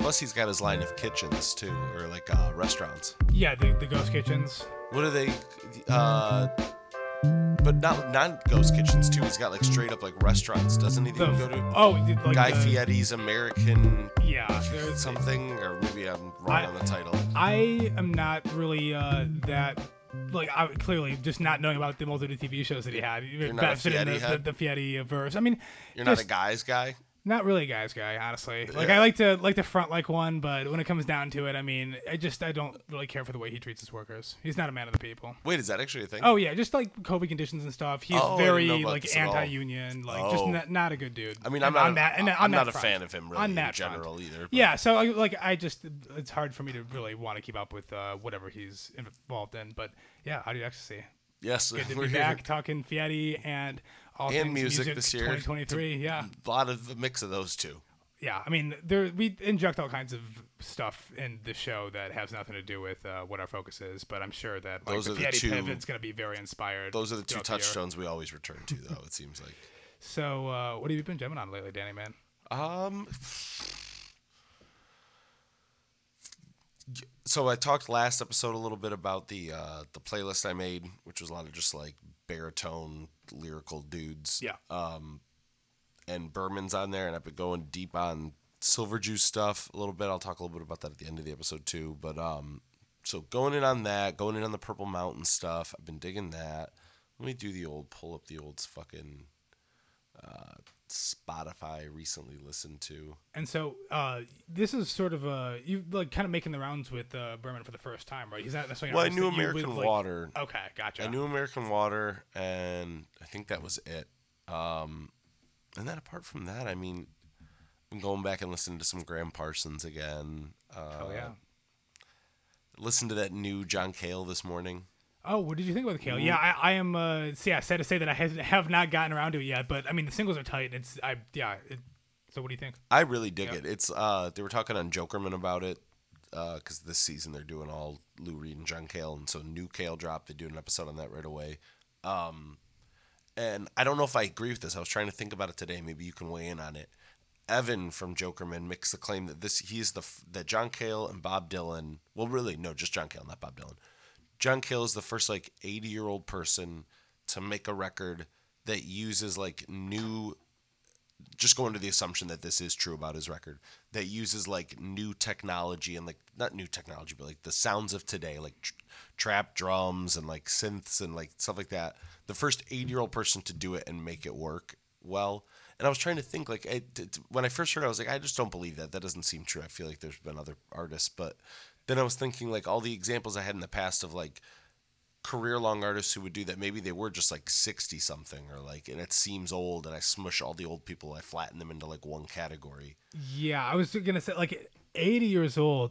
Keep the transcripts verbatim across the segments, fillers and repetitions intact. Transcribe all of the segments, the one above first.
Plus, he's got his line of kitchens too, or like uh, restaurants. Yeah, the the ghost kitchens. What are they? Uh, but not not ghost kitchens too. He's got like straight up like restaurants, doesn't he? That The, you can go to. oh, like Guy the, Fieri's American. Yeah, there's something, or maybe I'm wrong I, on the title. I am not really uh, that. Like, I clearly just not knowing about the multitude of T V shows that he had. You're not a Fieri in the, head? the, the Fieri verse. I mean, You're just, not a guy's guy? Not really a guy's guy, honestly. Like, Yeah. I like to like to front like one, but when it comes down to it, I mean, I just I don't really care for the way he treats his workers. He's not a man of the people. Wait, is that actually a thing? Oh yeah, just like COVID conditions and stuff. He's Oh, I didn't very know about like this at all. anti-union, like just Oh. not, not a good dude. I mean, And I'm not. on a, that, and on I'm that not a front. fan of him really on in that front. general either. but- Yeah, so I, like I just it's hard for me to really want to keep up with uh, whatever he's involved in. But yeah, Audio Ecstasy. Yes, Good to we're be here. back talking Fieri and all And things music this year. twenty twenty-three. Yeah, A lot of the mix of those two. yeah. I mean, there we inject all kinds of stuff in the show that has nothing to do with uh, what our focus is. But I'm sure that like, Those the are the Fieri two- pivot's going to be very inspired. Those are the two throughout the year. touchstones we always return to, though. It seems like. So, uh, what have you been jamming on lately, Danny? Man. Um. So I talked last episode a little bit about the uh, the playlist I made, which was a lot of just like baritone lyrical dudes. Yeah. Um, and Berman's on there, and I've been going deep on Silver Juice stuff a little bit. I'll talk a little bit about that at the end of the episode too. But um, so going in on that, going in on the Purple Mountain stuff. I've been digging that. Let me do the old pull up the old fucking uh, Spotify I recently listened to. And so, uh, this is sort of uh, you like kind of making the rounds with uh, Berman for the first time, right? He's not necessarily. an Well, I artist knew that you would, American like- Water. Okay, gotcha. I knew American Water, and I think that was it. Um, and then apart from that, I mean, I'm going back and listening to some Graham Parsons again. Uh, Oh yeah. Listened to that new John Cale this morning. Oh, what did you think about the Kale? Yeah, I, I am. Uh, so yeah, sad to say that I has, have not gotten around to it yet, but I mean the singles are tight. It's I yeah. It, so what do you think? I really dig Yeah. it. It's uh, they were talking on Jokerman about it because this season they're doing all Lou Reed and John Cale, and so new Cale dropped. They do an episode on that right away. Um, and I don't know if I agree with this. I was trying to think about it today. Maybe you can weigh in on it. Evan from Jokerman makes the claim that this he's the f- that John Cale and Bob Dylan. Well, really, no, just John Cale, not Bob Dylan. John Cale is the first like eighty year old person to make a record that uses like new. Just go into the assumption that this is true about his record, that uses like new technology and like not new technology, but like the sounds of today, like tr- trap drums and like synths and like stuff like that. The first eighty year old person to do it and make it work well. And I was trying to think like it, it, when I first heard it, I was like, I just don't believe that. That doesn't seem true. I feel like there's been other artists, but then I was thinking like all the examples I had in the past of like career long artists who would do that. Maybe they were just like sixty something or like, and it seems old, and I smush all the old people. I flatten them into like one category. Yeah, I was gonna say like eighty years old.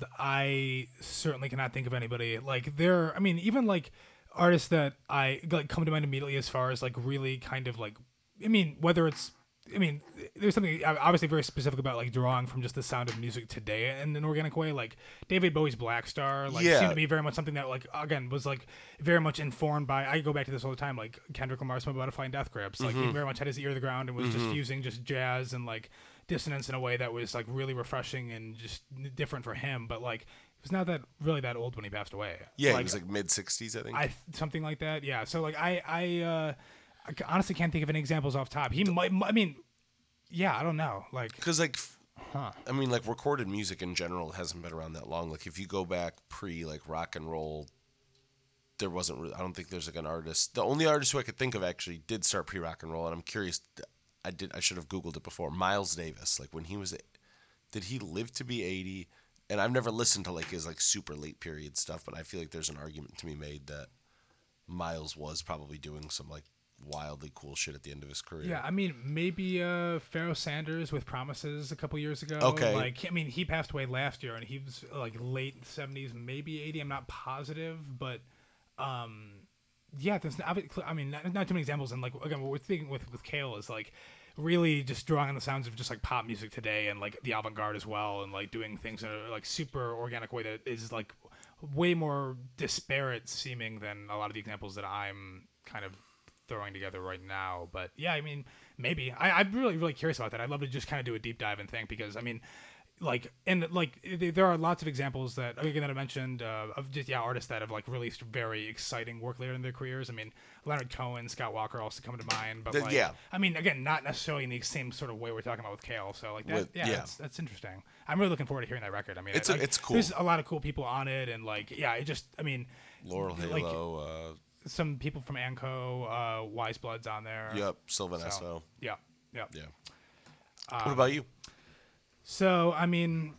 I certainly cannot think of anybody like there. I mean, even like artists that I like come to mind immediately as far as like really kind of like. I mean, whether it's. I mean, there's something obviously very specific about like drawing from just the sound of music today in an organic way. Like David Bowie's Black Star, like Yeah. seemed to be very much something that like again was like very much informed by. I go back to this all the time. Like Kendrick Lamar's "My Butterfly and Death Grips." Like he very much had his ear to the ground and was just fusing just jazz and like dissonance in a way that was like really refreshing and just different for him. But like he was not that really that old when he passed away. Yeah, like, he was like mid sixties, I think. I something like that. Yeah. So like I I uh, I honestly can't think of any examples off top. He might. I mean, yeah. I don't know. Like, Because like, huh? I mean, like recorded music in general hasn't been around that long. Like if you go back pre like rock and roll, there wasn't. Really, I don't think there's like an artist. The only artist who I could think of actually did start pre rock and roll, and I'm curious. I did. I should have Googled it before. Miles Davis. Like when he was, did he live to be eighty? And I've never listened to like his like super late period stuff, but I feel like there's an argument to be made that Miles was probably doing some like wildly cool shit at the end of his career. Yeah, I mean, maybe uh, Pharoah Sanders with Promises a couple years ago. Okay. Like, I mean, he passed away last year, and he was like late seventies, maybe eighty. I'm not positive, but um, yeah, there's. I mean, not, not too many examples. And like again, what we're thinking with with Cale is like really just drawing on the sounds of just like pop music today, and like the avant-garde as well, and like doing things in a like super organic way that is like way more disparate seeming than a lot of the examples that I'm kind of throwing together right now. But yeah, I mean, maybe I, I'm really really curious about that. I'd love to just kind of do a deep dive and think, because I mean, like and like th- there are lots of examples that again that I mentioned uh, of just yeah artists that have like released very exciting work later in their careers. I mean Leonard Cohen, Scott Walker also come to mind, but The- like, yeah. I mean again not necessarily in the same sort of way we're talking about with Kale. So like that With- yeah, yeah. That's, that's interesting. I'm really looking forward to hearing that record. I mean It's I, a- like, it's cool. There's a lot of cool people on it and like yeah it just I mean Laurel like, Halo. uh, some people from Anco, uh, Wise Blood's on there. yep. Sylvan So, Esso. yeah, yeah. Yeah. Um, what about you? So, I mean,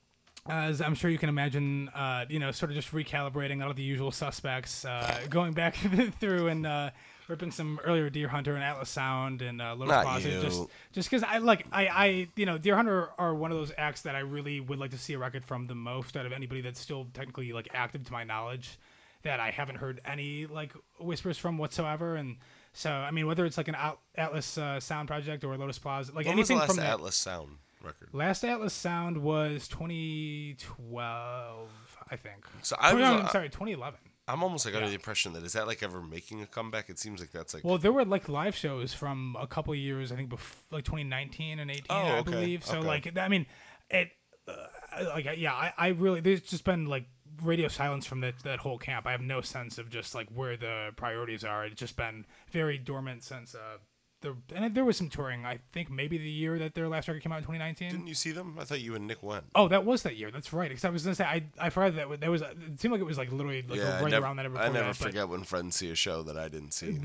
as I'm sure you can imagine, uh, you know, sort of just recalibrating all of the usual suspects, uh, going back through and uh, ripping some earlier Deer Hunter and Atlas Sound and uh, Lotus Not Closet, you. just just because I like I, I you know Deer Hunter are one of those acts that I really would like to see a record from the most out of anybody that's still technically like active to my knowledge, that I haven't heard any like whispers from whatsoever. And so I mean whether it's like an At- Atlas uh, Sound project or Lotus Plaza, like When was the anything last from that- Atlas Sound record? Last Atlas Sound was twenty twelve, I think. So I Oh, was, no, uh, I'm sorry, twenty eleven. I'm almost like under Yeah. the impression that is that like ever making a comeback? It seems like that's like Well, there were like live shows from a couple years, I think, bef- like twenty nineteen and eighteen, Oh, I okay, believe. So, okay. like, I mean, it, uh, like, yeah, I, I really, there's just been like radio silence from that that whole camp. I have no sense of just like where the priorities are. It's just been very dormant since uh, the, and there was some touring. I think maybe the year that their last record came out in twenty nineteen. Didn't you see them? I thought you and Nick went. Oh, that was that year. That's right. Because I was gonna say I I forgot that wa- there was. A, it seemed like it was like literally like yeah, right I never, around that. or I before never that, but- forget when friends see a show that I didn't see.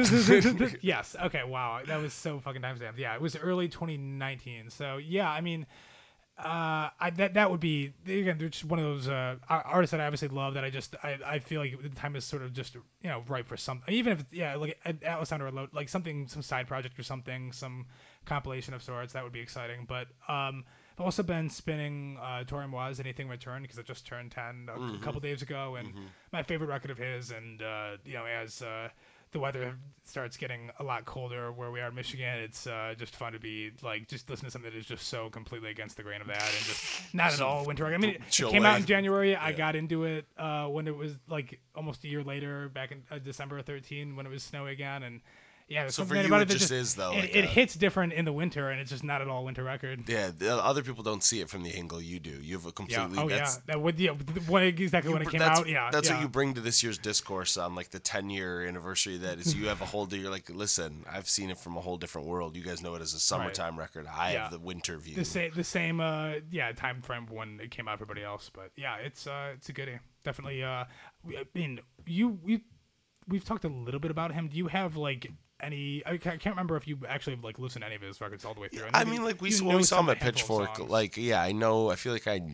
yes. Okay. Wow. That was so fucking time stamped. Yeah. It was early twenty nineteen. So yeah. I mean, uh, I that that would be again. They're just one of those uh ar- artists that I obviously love. That I just I, I feel like the time is sort of just you know ripe for something. Even if it's, yeah, like an Atlas Sound or a Lo- like something, some side project or something, some compilation of sorts. That would be exciting. But um. I've also been spinning uh, Tori Moise Anything Returned because it just turned ten a, Mm-hmm. a couple days ago, and my favorite record of his. And uh, you know, as uh, the weather starts getting a lot colder where we are in Michigan, it's uh, just fun to be like just listen to something that is just so completely against the grain of that, and just not at all winter. I mean, it, Chill it came out wave. in January. I Yeah. got into it uh, when it was like almost a year later, back in uh, December thirteen, when it was snowy again, and. Yeah, there's So for something you, about it it that just is, though, It, like it a- hits different in the winter, and it's just not at all a winter record. Yeah, the other people don't see it from the angle you do. You have a Yeah. completely. Oh yeah. that's, That would yeah. When exactly when it br- came that's, out. Yeah. That's yeah. what you bring to this year's discourse on like the ten year anniversary. That is, you have a whole. You're like, listen, I've seen it from a whole different world. You guys know it as a summertime record. I Yeah. have the winter view. the same the same uh yeah time frame when it came out for everybody else. But yeah, it's uh it's a goodie. Definitely. Uh, we- I mean, you we we've talked a little bit about him. Do you have like any? I ca- can't remember if you actually like listened to any of his records all the way through. I maybe mean, like we you s- know when we saw some him at handful of Pitchfork. songs. Like, yeah, I know. I feel like I.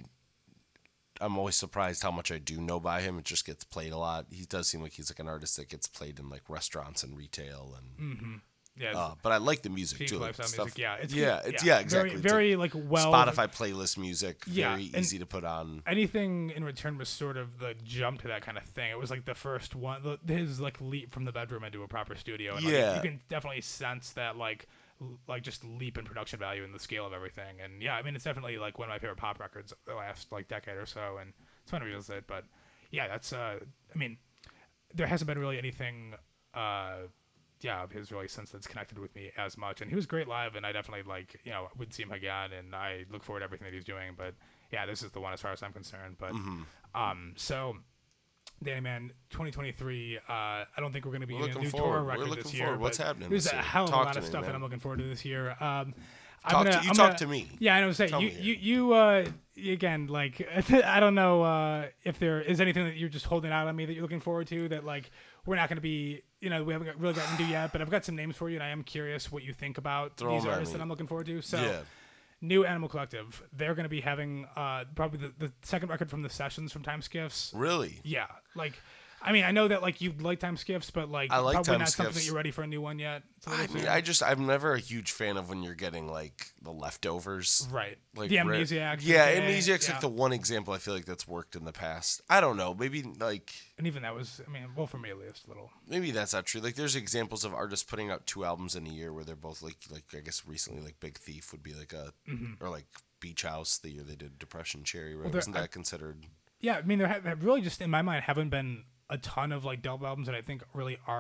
I'm always surprised how much I do know by him. It just gets played a lot. He does seem like he's like an artist that gets played in like restaurants and retail and. yeah. Uh, but I like the music Peak too. Like lifestyle stuff, music, yeah, it's yeah, good- it's yeah, yeah, exactly. very, It's very like well Spotify playlist music. Yeah, Very and- easy to put on. Anything in return was sort of the jump to that kind of thing. It was like the first one, the, his like leap from the bedroom into a proper studio. And, like, Yeah. you can definitely sense that like, l- like just leap in production value and the scale of everything. And yeah, I mean it's definitely like one of my favorite pop records the last like decade or so. And it's fun to revisit. But yeah, that's uh, I mean, there hasn't been really anything. Uh, yeah, of his really since that's connected with me as much. And he was great live, and I definitely like, you know, would see him again, and I look forward to everything that he's doing. But yeah, this is the one as far as I'm concerned. But Mm-hmm. um, so Danny Man, twenty twenty-three. Uh, I don't think we're going to be We're getting a looking new forward. tour We're record looking this year. forward. What's but happening There's this a year? hell of Talk a lot to of me, stuff that man. I'm looking forward to this year. Um, I'm Talk gonna, to, you I'm talk gonna- to me. Yeah, I know. Say Tell you, me you, here. you, uh, again, like I don't know uh, if there is anything that you're just holding out on me that you're looking forward to that like we're not going to be, you know, we haven't got, really gotten to yet. But I've got some names for you, and I am curious what you think about Throw these 'em at artists me. that I'm looking forward to. So. Yeah. New Animal Collective. They're going to be having uh, probably the, the second record from the sessions from Time Skiffs. Really? Yeah, like, I mean, I know that like you like Time Skiffs, but like I like probably Time not something that Skiffs. you're ready for a new one yet. It's a I little mean, soon. I just I'm never a huge fan of when you're getting like the leftovers. right. Like the rare- Amnesiacs. Yeah, okay, Amnesiac's yeah. like the one example I feel like that's worked in the past. I don't know. Maybe like And even that was, I mean, well for me at least, a little. maybe that's not true. Like there's examples of artists putting out two albums in a year where they're both like like I guess recently like Big Thief would be like a or like Beach House the year they did Depression Cherry. Right? Mm-hmm. there- Wasn't that I- considered? Yeah, I mean, there have, have really just in my mind haven't been a ton of like double albums that I think really are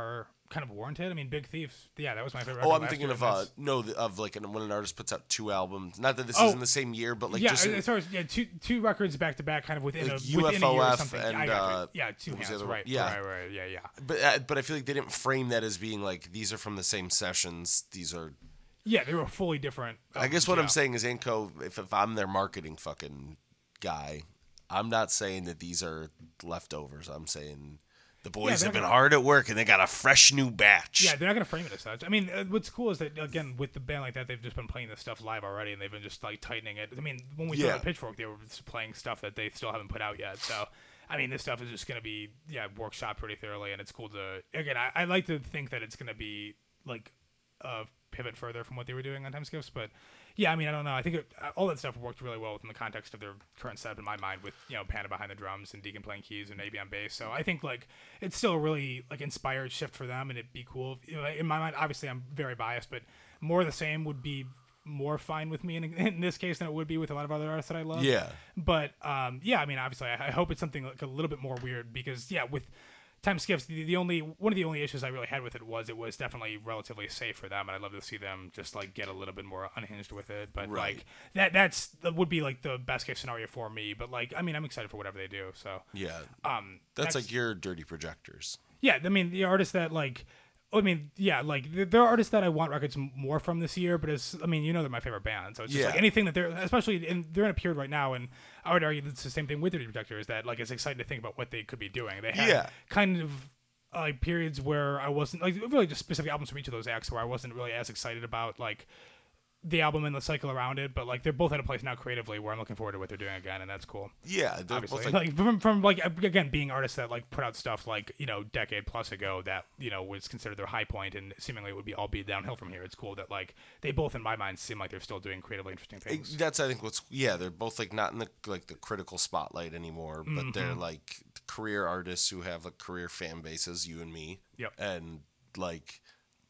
kind of warranted. I mean, Big Thief, yeah, that was my favorite. Oh, record I'm last thinking year, of and uh that's- no the- of like an, when an artist puts out two albums. Not that this Oh, is in the same year, but like yeah, just in, as far as yeah, two two records back to back, kind of within Like a within a year or U F O F something. and, I got you. uh, yeah, two what was the hands, other one? right? Yeah. right, right, yeah, yeah. but uh, but I feel like they didn't frame that as being like these are from the same sessions. These are. Yeah, they were fully different. I guess albums, what yeah. I'm saying is Anko. If if I'm their marketing fucking guy, I'm not saying that these are leftovers. I'm saying. The boys they're have been gonna- hard at work and they got a fresh new batch. Yeah, they're not gonna frame it as such. I mean, uh, what's cool is that again with the band like that, they've just been playing this stuff live already, and they've been just like tightening it. I mean, when we Yeah. started Pitchfork, they were just playing stuff that they still haven't put out yet. So, I mean, this stuff is just gonna be yeah workshopped pretty thoroughly, and it's cool to again. I, I like to think that it's gonna be like a pivot further from what they were doing on Time Skips, but yeah, I mean, I don't know. I think it, all that stuff worked really well within the context of their current setup in my mind, with you know Panda behind the drums and Deacon playing keys and A B on bass. So I think like it's still a really like inspired shift for them, and it'd be cool. You know, in my mind, obviously, I'm very biased, but more of the same would be more fine with me in, in this case than it would be with a lot of other artists that I love. Yeah. But um, yeah, I mean, obviously, I, I hope it's something like a little bit more weird because yeah, with Time Skips, the, the only one of the only issues I really had with it was it was definitely relatively safe for them, and I'd love to see them just like get a little bit more unhinged with it. But Right. like that, that's that would be like the best case scenario for me. But like, I mean, I'm excited for whatever they do. So Yeah. um, That's next- like your dirty projectors. yeah. I mean, the artists that like. I mean, yeah, like there there are artists that I want records m- more from this year, but it's, I mean, you know, they're my favorite band, so it's just Yeah. like anything that they're, especially in, they're in a period right now, and I would argue it's the same thing with the Projectors, that like it's exciting to think about what they could be doing. They had Yeah. kind of uh, like periods where I wasn't like really just specific albums from each of those acts where I wasn't really as excited about like the album and the cycle around it, but like they're both at a place now creatively where I'm looking forward to what they're doing again, and that's cool. Yeah, they're Obviously, both like, like, from, from like again being artists that like put out stuff like you know decade plus ago that you know was considered their high point, and seemingly it would be all be downhill from here. It's cool that like they both in my mind seem like they're still doing creatively interesting things. that's I think what's yeah they're both like not in the like the critical spotlight anymore, but they're Mm-hmm. like career artists who have like career fan bases, you and me. Yep. And like,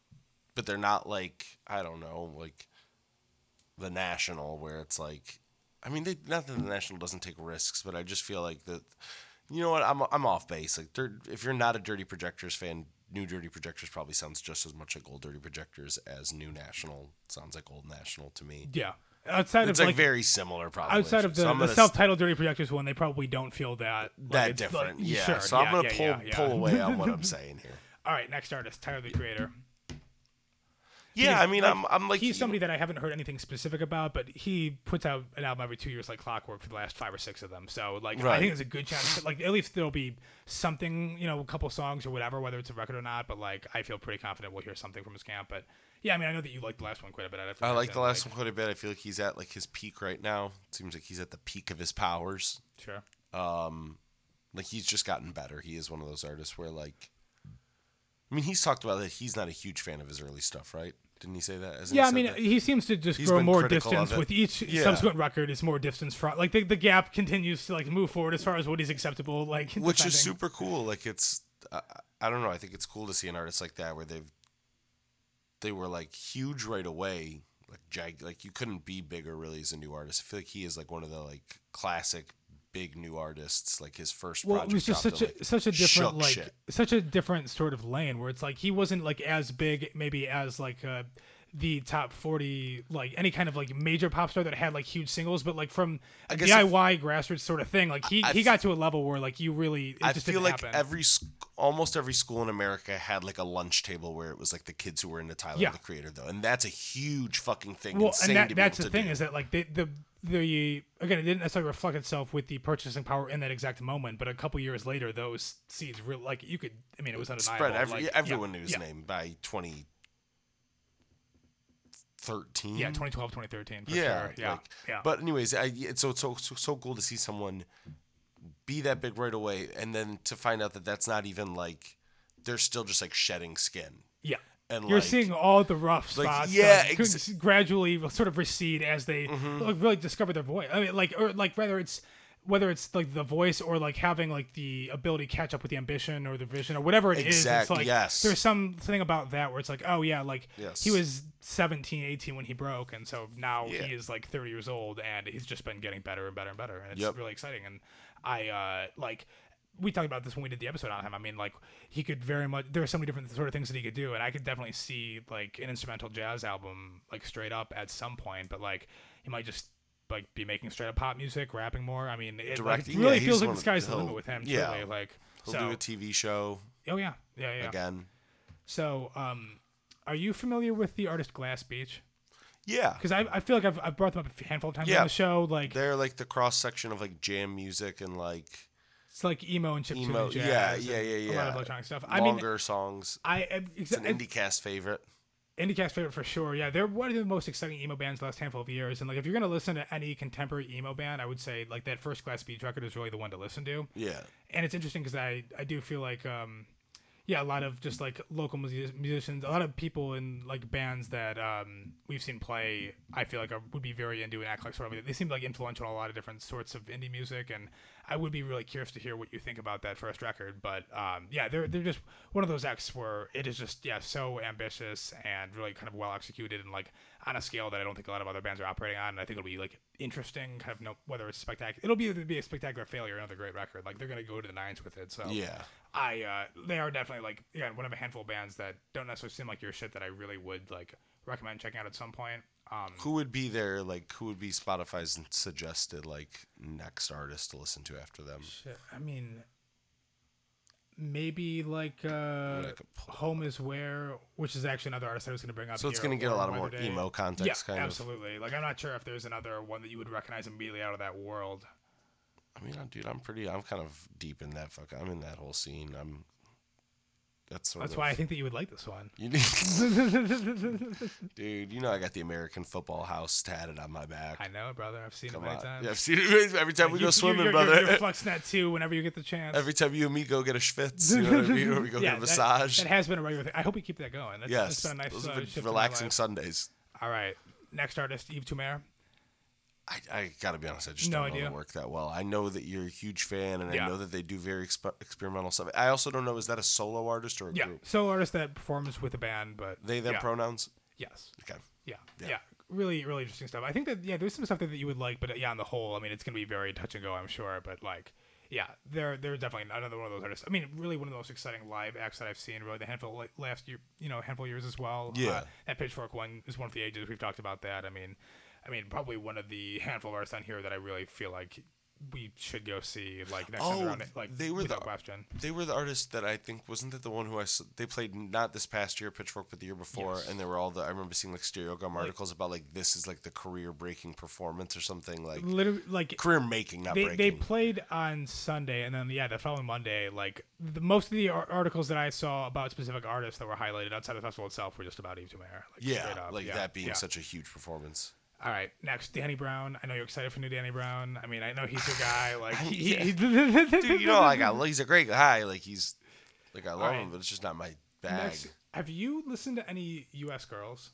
but they're not like I don't know like the National where it's like, I mean they not that the National doesn't take risks, but I just feel like that. You know what? I'm I'm off base. Like, they're- if you're not a Dirty Projectors fan, new Dirty Projectors probably sounds just as much like old Dirty Projectors as new National sounds like old National to me. Yeah, outside It's of like, like very similar, probably. outside of the, So I'm the gonna s- self-titled Dirty Projectors one, they probably don't feel that like, that it's, different, like, yeah. Sure, so I'm yeah, gonna yeah, pull yeah, yeah. pull away on what I'm saying here. All right, next artist, Tyler the Creator. Yeah, Because, I mean, like, I'm I'm like he's somebody that I haven't heard anything specific about, but he puts out an album every two years like clockwork for the last five or six of them. So like I Right. think there's a good chance that, like at least there'll be something, you know, a couple songs or whatever, whether it's a record or not. But like I feel pretty confident we'll hear something from his camp. But yeah, I mean I know that you liked the last one quite a bit. I'd have to I like the imagine, last one quite a bit. I feel like he's at like his peak right now. It seems like he's at the peak of his powers. Sure. Um, like he's just gotten better. He is one of those artists where like, I mean, he's talked about that he's not a huge fan of his early stuff, right? Didn't he say that? Hasn't he Yeah, I said mean, that? he seems to just He's grow been more critical of distance it. with each Yeah. subsequent record. Is more distance from like the, the gap continues to like move forward as far as what is acceptable. Like which is defending. super cool. Like it's, I, I don't know. I think it's cool to see an artist like that where they've, they were like huge right away. Like jag, like you couldn't be bigger really as a new artist. I feel like he is like one of the like classic big new artists. Like his first Well, project it was just dropped such and, a like, such a different shook like shit. such a different sort of lane where it's like he wasn't like as big maybe as like uh the top forty like any kind of like major pop star that had like huge singles, but like from a guess D I Y grassroots sort of thing, like he I he f- got to a level where like you really it I just feel didn't like happen. every sc- almost every school in America had like a lunch table where it was like the kids who were into Tyler Yeah. the Creator though, and that's a huge fucking thing. well, insane and that, to be that's able the to thing do. is that like the the the again it didn't necessarily reflect itself with the purchasing power in that exact moment, but a couple years later those seeds real like you could I mean it was undeniable. spread. Every, like, everyone yeah, knew his yeah. name by twenty thirteen. Yeah, twenty twelve, twenty thirteen for yeah, sure. Yeah, like, yeah. But anyways, I, it's so, so so so cool to see someone be that big right away, and then to find out that that's not even like they're still just like shedding skin. Yeah. And You're like, seeing all the rough like, spots yeah, like, ex- gradually sort of recede as they Mm-hmm. like, really discover their voice. I mean, like, or like whether it's whether it's like the voice or like having like the ability to catch up with the ambition or the vision or whatever it is. Exact- It's like yes. there's something about that where it's like, oh yeah, like Yes. he was seventeen, eighteen when he broke, and so now Yeah. he is like thirty years old, and he's just been getting better and better and better, and it's Yep. really exciting. And I uh like. we talked about this when we did the episode on him. I mean, like he could very much. There are so many different sort of things that he could do, and I could definitely see like an instrumental jazz album like straight up at some point. But like he might just like be making straight up pop music, rapping more. I mean, it, like, Directing, it really yeah, feels he's like one the of- sky's the he'll- limit with him. yeah. Truly, like He'll so. do a T V show Oh yeah, yeah, yeah. again. So, um, are you familiar with the artist Glass Beach? Yeah, Because I, I feel like I've, I've brought them up a handful of times Yeah. on the show. Like they're like the cross section of like jam music and like it's like emo and chiptune emo. and jazz. Yeah, and yeah, yeah, A lot yeah. of electronic stuff. I mean, longer songs. I am It's an exa- IndieCast favorite. IndieCast favorite for sure. Yeah, they're one of the most exciting emo bands the last handful of years. And like, if you're gonna listen to any contemporary emo band, I would say like that first Glass Beach record is really the one to listen to. Yeah, And it's interesting because I I do feel like um yeah, a lot of just like local music- musicians, a lot of people in like bands that um, we've seen play, I feel like are, would be very into and act like sort of. They seem like influential in a lot of different sorts of indie music, and I would be really curious to hear what you think about that first record. But um, yeah, they're they're just one of those acts where it is just yeah so ambitious and really kind of well executed and like on a scale that I don't think a lot of other bands are operating on. And I think it'll be like interesting, kind of no whether it's spectacular. It'll be either be a spectacular failure or another great record. Like they're gonna go to the nines with it. So yeah. I uh, they are definitely like yeah one of a handful of bands that don't necessarily seem like your shit that I really would like recommend checking out at some point. Um, Who would be their like? Who would be Spotify's suggested like next artist to listen to after them? shit, I mean, maybe like uh, I could pull it Home is Where, which is actually another artist I was going to bring up. So it's here, gonna get a or lot of Weather more Day. emo context, Yeah, kind of. absolutely. Like I'm not sure if there's another one that you would recognize immediately out of that world. I mean, I'm- dude, I'm pretty. I'm kind of deep in that. Fuck, I'm in that whole scene. I'm. That's sort That's of. why I think that you would like this one. You need, dude, you know I got the American Football House tatted on my back. I know, brother. I've seen Come it many on. times. Yeah, I've seen it every time Like, we you- go swimming, you're, brother. You're, you're flexing that too whenever you get the chance. Every time you and me go get a schwitz, you know what I mean? Or we go yeah, get a that- massage. That, has been a regular thing. I hope you keep that going. That's, yes, that's been a nice those uh, have been shift in my relaxing life. Sundays. All right. Next artist, Yves Tumor. I, I gotta be honest, I just No don't know idea. the work that well. I know that you're a huge fan, and Yeah. I know that they do very exp- experimental stuff. I also don't know, is that a solo artist or a Yeah. group? Solo artist that performs with a band, but They, them yeah. pronouns? Yes. Okay. Yeah. Yeah. yeah. Really, really interesting stuff. I think that yeah, there's some stuff that, that you would like, but uh, yeah, on the whole, I mean, it's gonna be very touch and go, I'm sure. But like, yeah, they're they're definitely another one of those artists. I mean, really one of the most exciting live acts that I've seen. Really, the handful like, last year, you know, handful of years as well. Yeah. Uh, that Pitchfork one is one of the ages. We've talked about that. I mean, I mean, probably one of the handful of artists on here that I really feel like we should go see like next time Oh, around. Like they were without the- question. They were the artist that I think, wasn't that the one who I, s- they played not this past year, Pitchfork, but the year before, Yes. and they were all the, I remember seeing like Stereogum articles about like, this is like the career breaking performance or something, like Literally, like career making, not they, breaking. they played on Sunday, and then yeah, the following Monday, like the, most of the ar- articles that I saw about specific artists that were highlighted outside of the festival itself were just about Yves Tumor. Like, yeah, straight up. like yeah, that being yeah. such a huge performance. All right, next Danny Brown. I know you're excited for new Danny Brown. I mean, I know he's your guy. Like, I mean, he, yeah. he, Dude, you know, like I, he's a great guy. Like he's, like I love Alright. him, but it's just not my bag. Next, have you listened to any U S girls?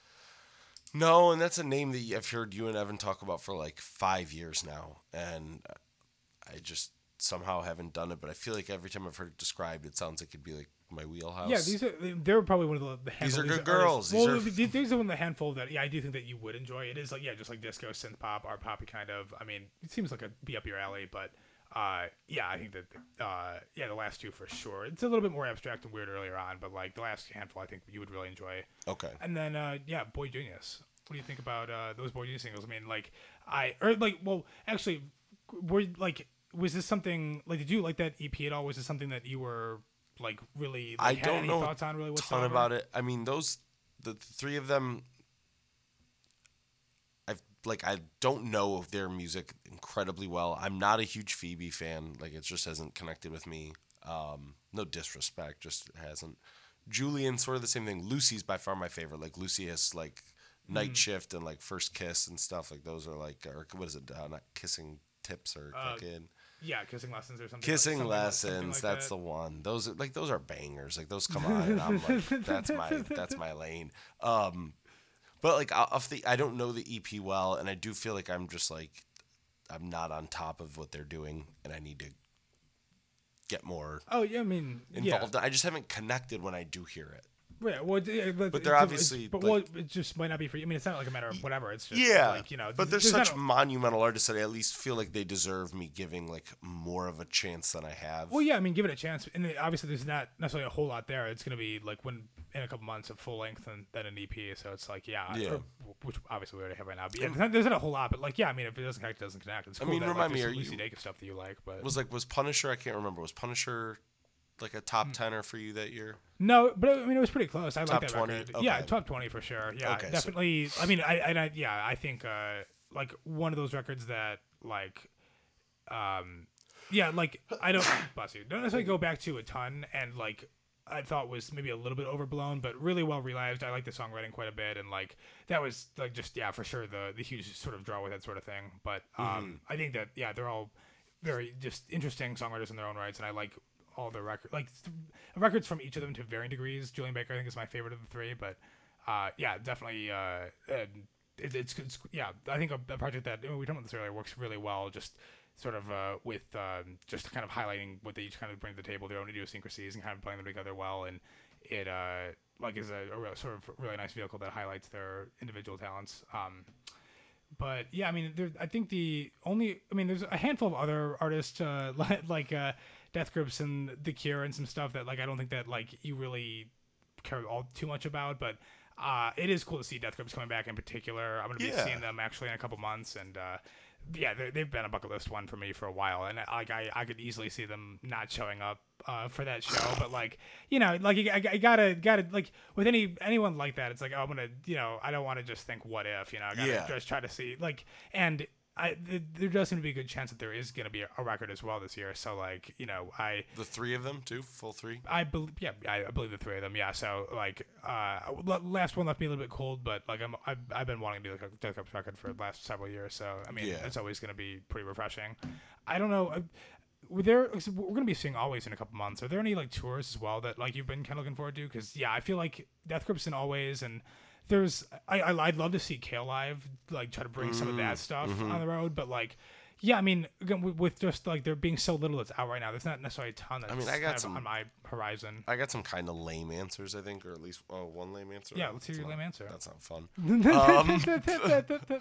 No, and that's a name that I've heard you and Evan talk about for like five years now, and I just somehow haven't done it. But I feel like every time I've heard it described, it sounds like it'd be like my wheelhouse. Yeah, these are they're probably one of the, the These handful are of good girls. These well, are- th- these are one of the handful that yeah, I do think that you would enjoy. It is like yeah, just like disco, synth pop, art poppy kind of. I mean, it seems like a be up your alley, but uh, yeah, I think that uh, yeah, the last two for sure. It's a little bit more abstract and weird earlier on, but like the last handful, I think you would really enjoy. Okay. And then uh, yeah, Boy Genius. What do you think about uh, those Boy Genius singles? I mean, like I or like well, actually, were like was this something like did you like that E P at all? Was this something that you were like really like, I had don't any know thoughts on really a whatsoever? ton about it. I mean, those the three of them. I've like I don't know of their music incredibly well. I'm not a huge Phoebe fan. Like it just hasn't connected with me. Um, no disrespect, just hasn't. Julian, sort of the same thing. Lucy's by far my favorite. Like Lucy has like Night Mm. Shift and like First Kiss and stuff. Like those are like or what is it? Uh, not kissing tips or Uh, fucking Yeah, kissing lessons or something. kissing something like- something lessons. like that's that. the one. Those are like those are bangers. Like those come on, and I'm like that's my that's my lane. Um, but like off the I don't know the E P well, and I do feel like I'm just like I'm not on top of what they're doing, and I need to get more Oh yeah, I mean, yeah. involved. I just haven't connected when I do hear it. Yeah, well, yeah, but, But they're it's- obviously, it's, but like- well, it just might not be for you. I mean, it's not like a matter of whatever. It's just Yeah, like you know. but they're there's such not a- monumental artists that I at least feel like they deserve me giving like more of a chance than I have. Well, yeah, I mean, give it a chance. And then, obviously, there's not necessarily a whole lot there. It's going to be like when in a couple months of full length and then an E P. So it's like, yeah, Yeah. or- which obviously we already have right now. But yeah, there's not, there's not a whole lot. But like, yeah, I mean, if it doesn't connect, it doesn't connect. It's I cool mean, that, remind like, me, there's are some Lucy you- Dacus stuff that you like, but was like was Punisher? I can't remember. Was Punisher like a top Hmm. tenner for you that year? no, but I mean, it was pretty close. I Top like that twenty? record. Yeah, Okay. top twenty for sure. Yeah, Okay, so- definitely. I mean, I, I, I yeah, I think uh, like one of those records that like, um, yeah, like I don't bless you. Don't necessarily go back to a ton and like. I thought was maybe a little bit overblown, but really well realized. I like the songwriting quite a bit, and like that was like just yeah for sure the the huge sort of draw with that sort of thing. But um, Mm-hmm. I think that yeah they're all very just interesting songwriters in their own rights, and I like all the record like th- records from each of them to varying degrees. Julian Baker I think is my favorite of the three, but uh, yeah definitely uh, and it, it's, it's yeah I think a, a project that I mean, we talked about this earlier works really well just. Sort of uh, with um, just kind of highlighting what they each kind of bring to the table, their own idiosyncrasies, and kind of playing them together well, and it uh, like is a, a real, sort of really nice vehicle that highlights their individual talents. Um, but yeah, I mean, there, I think the only, I mean, there's a handful of other artists uh, like, like uh, Death Grips and The Cure and some stuff that like I don't think that like you really care all too much about, but uh, it is cool to see Death Grips coming back in particular. I'm gonna be Yeah. seeing them actually in a couple months, and uh, yeah, they- they've been a bucket list one for me for a while, and like I, I could easily see them not showing up uh, for that show, but like you know, like I, I gotta gotta like with any anyone like that, it's like oh, I'm gonna you know I don't want to just think what if you know I gotta Yeah. just try to see like and. I, th- there does seem to be a good chance that there is going to be a, a record as well this year. So like, you know, I, The three of them too, full three. I believe, yeah, I, I believe the three of them. Yeah. So like, uh, l- last one left me a little bit cold, but like I'm, I've, I've been wanting to do like a Death Grips record for the last several years. So I mean, Yeah. it's always going to be pretty refreshing. I don't know. Uh, were there, we're going to be seeing Always in a couple months. Are there any like tours as well that like you've been kind of looking forward to? Because yeah, I feel like Death Grips and Always and there's I, I I'd love to see Kale live, like try to bring some of Mm, that stuff mm-hmm. on the road, but like. Yeah, I mean, again, with, with just like there being so little that's out right now, there's not necessarily a ton that's mean, I got kind of some- on my horizon. I got some kind of lame answers, I think, or at least oh, one lame answer. Yeah, let's hear That's your not- lame answer. That's not fun. Um,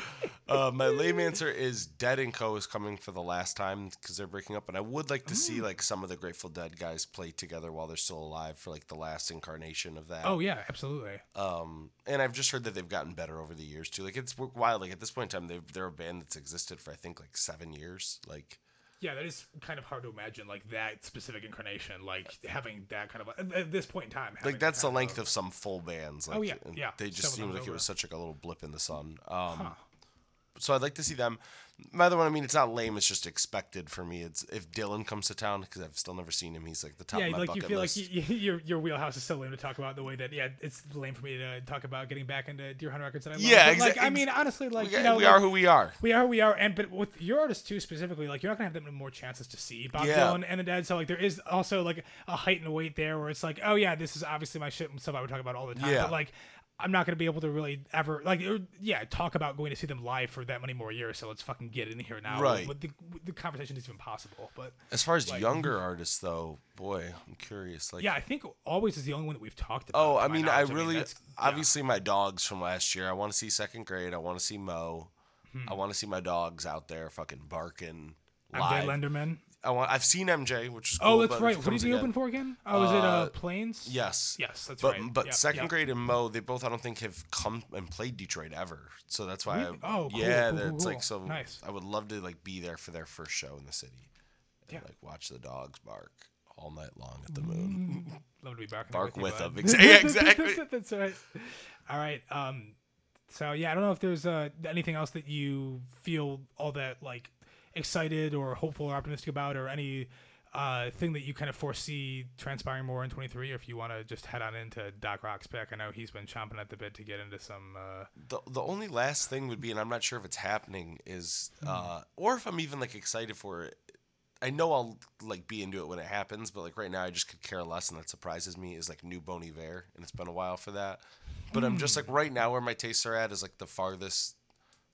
Uh, my lame answer is Dead and Co. is coming for the last time because they're breaking up, and I would like to see like some of the Grateful Dead guys play together while they're still alive for like the last incarnation of that. Oh yeah, absolutely. Um, and I've just heard that they've gotten better over the years too. Like it's wild. Like at this point in time, they've, they're a band that's existed for I think like seven years. Like Yeah, that is kind of hard to imagine, like that specific incarnation, like having that kind of at- at this point in time. having like that's the kind length of some full bands. Like, Oh, yeah, and yeah, They just several seemed times like it over. was such like a little blip in the sun. Um, Huh. so I'd like to see them. My other one, I mean, it's not lame. It's just expected for me. It's if Dylan comes to town because I've still never seen him. He's like the top Yeah, of my like you bucket feel list. like you, you, your your wheelhouse is so lame to talk about the way that yeah, it's lame for me to talk about getting back into Deer Hunter records that I love. Yeah, But, like exa- I mean, honestly, like we, you know, we like, are who we are. We are, we are, and but with your artists too specifically, like you're not gonna have that many more chances to see Bob Yeah. Dylan and the Dead. So like there is also like a heightened weight there where it's like, oh yeah, this is obviously my shit and stuff I would talk about all the time. Yeah. But like I'm not gonna be able to really ever like or, yeah talk about going to see them live for that many more years. So let's fucking get in here now. Right. But the, the conversation is even possible. But As far as like- younger artists, though, boy, I'm curious. Like, yeah, I think Always is the only one that we've talked about. oh, to I my mean, I knowledge. really, that's- yeah. obviously, my dogs from last year. I want to see Second Grade. I want to see Mo. Hmm. I want to see my dogs out there fucking barking I'm live. Jay Lenderman. I want. I've seen M J, which is cool. Oh, that's but if right. he What did comes he again- open for again? Oh, is it uh, Uh, Plains? Yes. Yes, that's But right. but Yep, Second yep. Grade and Mo, they both I don't think have come and played Detroit ever. So that's why. Really? I, Oh, cool, yeah, cool, that's cool, like cool. so. Nice. I would love to like be there for their first show in the city. And, Yeah. like watch the dogs bark all night long at the moon. Love to be back. Bark with, with you, them. bud. Exa- yeah, exactly. That's right. All right. Um. So yeah, I don't know if there's uh, anything else that you feel all that like excited or hopeful or optimistic about, or any uh, thing that you kind of foresee transpiring more in twenty-three, or if you want to just head on into Doc Rock's pick. I know he's been chomping at the bit to get into some. Uh, The the only last thing would be, and I'm not sure if it's happening, is Hmm. uh, or if I'm even like excited for it. I know I'll like be into it when it happens, but like right now I just could care less, and that surprises me. Is like new Bon Iver, and it's been a while for that. But I'm just like right now where my tastes are at is like the farthest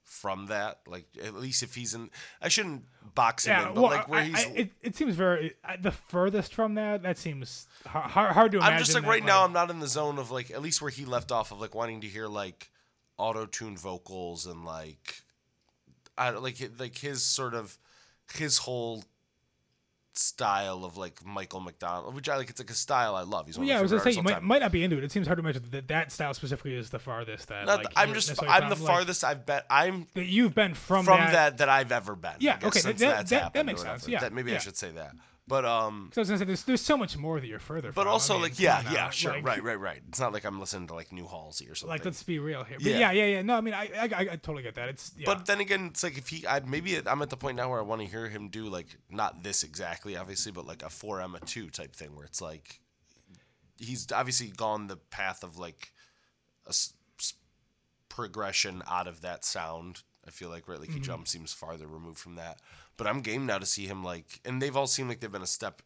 from that. Like at least if he's in, I shouldn't box him Yeah, in, but well, like where I, he's. I, it, it seems very uh, the furthest from that. That seems hard, hard to imagine. I'm just like that, right now, I'm not in the zone of like at least where he left off of like wanting to hear like auto-tuned vocals and like I don't- like like his sort of his whole style of like Michael McDonald, which I like. It's like a style I love. He's one yeah, I of was my gonna favorite say you artists of all might, time. might not be into it. It seems hard to imagine that that style specifically is the farthest that. Not like, the- I'm you're just necessarily I'm the from, like, farthest I've been. I'm that you've been from, from that. that that I've ever been. Yeah, I guess, okay, since that- that's that- that happened or makes whatever. sense, yeah, That, maybe I yeah. should say that. But um, So I was gonna say there's there's so much more that you're further from. but also I mean, like come yeah, on now, yeah, sure, like- right, right, right. It's not like I'm listening to like New Halsey or something. Like, let's be real here. But Yeah. yeah, yeah, yeah. No, I mean, I, I, I, I totally get that. It's yeah. But then again, it's like if he, I maybe I'm at the point now where I want to hear him do like not this exactly, obviously, but like a four Emma two type thing where it's like he's obviously gone the path of like a s- s- progression out of that sound. I feel like right, like he Mm-hmm. jump seems farther removed from that. But I'm game now to see him like, and they've all seemed like they've been a step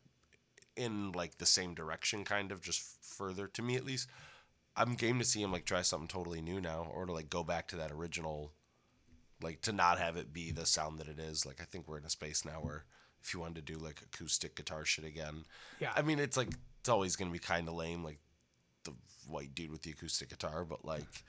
in like the same direction, kind of just f- further to me at least. I'm game to see him like try something totally new now, or to like go back to that original, like to not have it be the sound that it is. Like I think we're in a space now where if you wanted to do like acoustic guitar shit again, Yeah. I mean it's like it's always gonna be kind of lame, like the white dude with the acoustic guitar, but like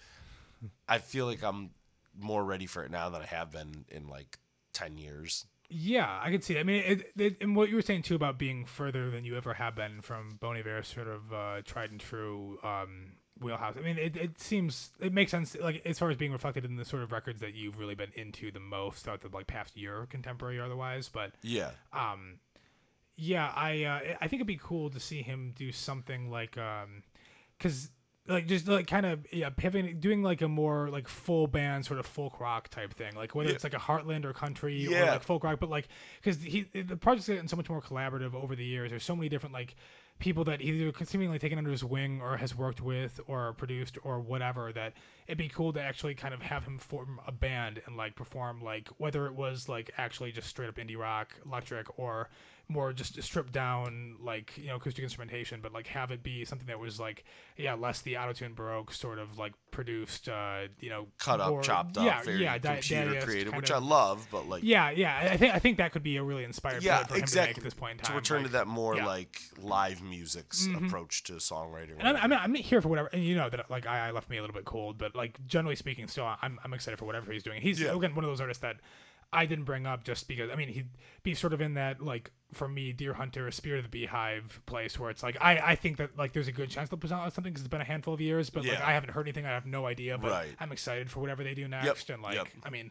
I feel like I'm more ready for it now than I have been in like ten years. Yeah, I can see that. I mean, it, it, and what you were saying too about being further than you ever have been from Bon Iver's sort of uh, tried and true um, wheelhouse. I mean, it, it seems it makes sense. Like as far as being reflected in the sort of records that you've really been into the most throughout the like past year, contemporary or otherwise. But Yeah. um, yeah, I uh, I think it'd be cool to see him do something like um, because. Like just like kind of yeah pivoting doing like a more like full band sort of folk rock type thing, like whether Yeah. it's like a Heartland or country or Yeah. like folk rock, but like because he the project's gotten so much more collaborative over the years. There's so many different like people that he's either seemingly taken under his wing or has worked with or produced or whatever, that it'd be cool to actually kind of have him form a band and like perform, like whether it was like actually just straight up indie rock electric or more just stripped down like, you know, acoustic instrumentation, but like have it be something that was like yeah less the autotune baroque sort of like produced uh you know Cut up, more- chopped yeah, up, very yeah, di- computer dadaist created, kind which of- I love, but like yeah, yeah. I I think I think that could be a really inspired yeah, project for him exactly. to make at this point in To time. return like- to that more yeah. like live music's Mhm. approach to songwriting. And I'm, I'm, I'm here for whatever, and you know that like I, I left me a little bit cold, but like generally speaking, still I'm, I'm excited for whatever he's doing. He's Yeah. again one of those artists that I didn't bring up just because I mean he'd be sort of in that like for me Deer Hunter, Spirit of the Beehive place where it's like I, I think that like there's a good chance they'll present out something because it's been a handful of years, but like Yeah. I haven't heard anything, I have no idea, but Right. I'm excited for whatever they do next, and like yep. I mean.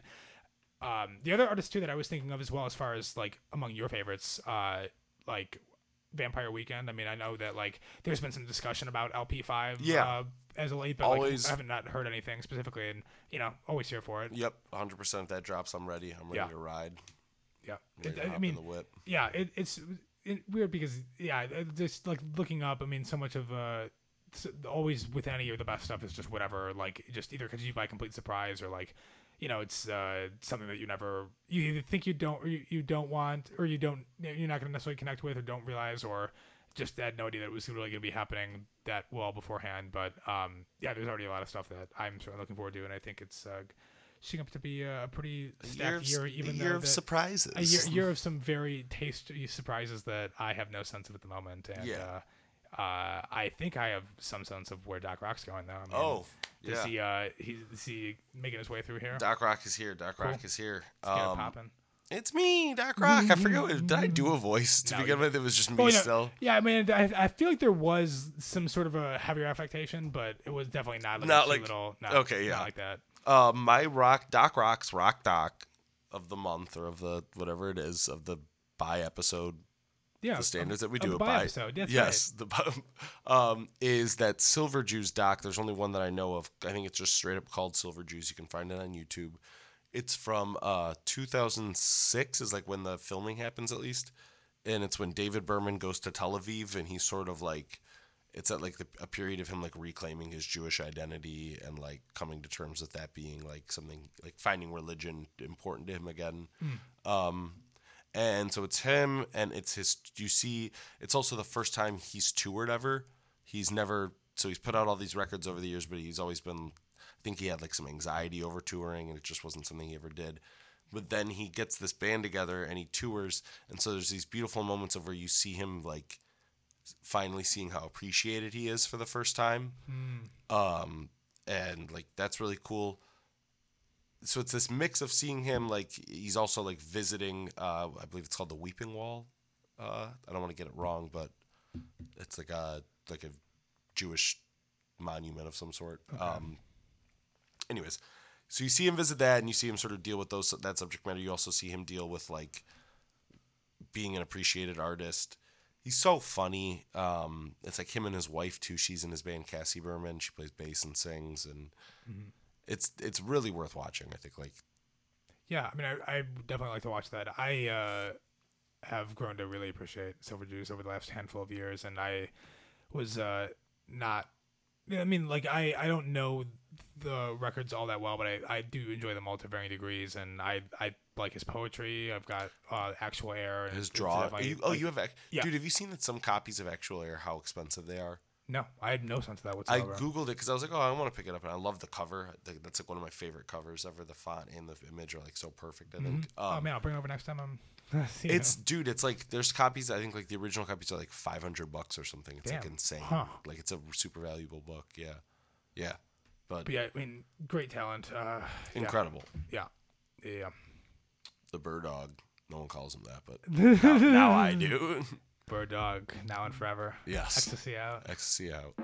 Um, the other artist too that I was thinking of as well, as far as like among your favorites, uh, like Vampire Weekend. I mean, I know that like there's been some discussion about L P five, Yeah. uh, as a late, but Always- like, I haven't not heard anything specifically, and you know, always here for it. Yep, one hundred percent. If that drops, I'm ready. I'm ready Yeah. to ride. Yeah, I'm ready It- to I hop mean, in the whip. yeah, it, it's it, weird because yeah, it, just like looking up. I mean, so much of uh, s- always with any of the best stuff is just whatever, like just either because you by complete surprise or like. You know, it's uh, something that you never you either think you don't or you, you don't want or you don't you're not going to necessarily connect with or don't realize or just had no idea that it was really going to be happening that well beforehand. But um, yeah, there's already a lot of stuff that I'm certainly looking forward to, and I think it's uh, shaping up to be a pretty stacked year, of, even a though year of that- surprises. a year, year of some very tasty surprises that I have no sense of at the moment. And Yeah. uh, uh, I think I have some sense of where Doc Rock's going though. I mean, Oh, is yeah. he uh, he, is he making his way through here? Doc Rock is here. Doc Cool. Rock is here. Let's get it Um, popping. it's me, Doc Rock. I forget. What, did I do a voice to No, begin you- with? It was just me Well, you know, still. Yeah, I mean, I, I feel like there was some sort of a heavier affectation, but it was definitely not like Not a like- cute little. No, okay, not yeah. like that. Uh, my rock, Doc Rock's Rock Doc of the month or of the whatever it is of the by episode. Yeah, The standards that we of do the it by by. episode. That's yes, the um is that Silver Jews doc. There's only one that I know of. I think it's just straight up called Silver Jews. You can find it on YouTube. It's from uh two thousand six is like when the filming happens at least, and it's when David Berman goes to Tel Aviv and he's sort of like it's at like the, a period of him like reclaiming his Jewish identity and like coming to terms with that being like something like finding religion important to him again. Um And so it's him, and it's his. You see, it's also the first time he's toured ever. He's never. So he's put out all these records over the years, but he's always been. think he had like some anxiety over touring, and it just wasn't something he ever did. But then he gets this band together and he tours, and so there's these beautiful moments of where you see him like finally seeing how appreciated he is for the first time. Mm. Um, and like that's really cool. So it's this mix of seeing him like he's also like visiting. Uh, I believe it's called the Weeping Wall. Uh, I don't want to get it wrong, but it's like a like a Jewish monument of some sort. Okay. Um, anyways, so you see him visit that, and you see him sort of deal with those that subject matter. You also see him deal with like being an appreciated artist. He's so funny. Um, it's like him and his wife too. She's in his band, Cassie Berman. She plays bass and sings, and Mm-hmm. it's it's really worth watching. I think like Yeah, I mean, I, I would definitely like to watch that. I uh, have grown to really appreciate Silver Jews over the last handful of years, and I was uh, not. I mean, like I, I don't know the records all that well, but I, I do enjoy them all to varying degrees, and I I like his poetry. I've got uh, Actual Air and his it's draw. definitely, You, oh, like- you have, ac- yeah. dude. Have you seen that some copies of Actual Air? How expensive they are? No, I had no sense of that I whatsoever. googled it because I was like, oh, I want to pick it up, and I love the cover. I think That's like one of my favorite covers ever. The font and the image are like so perfect. I think. Mhm. oh Um, man, I'll bring it over next time I'm. seeing It's him. dude, it's like there's copies. I think like the original copies are like five hundred bucks or something. It's like Damn. insane. Huh. Like it's a super valuable book. Yeah, yeah, but, But yeah, I mean, great talent. Uh, yeah. incredible. Yeah, yeah. The Bird Dog. No one calls him that, but now, now I do. Bird Dog, now and forever. Yes. Ecstasy out. Ecstasy out.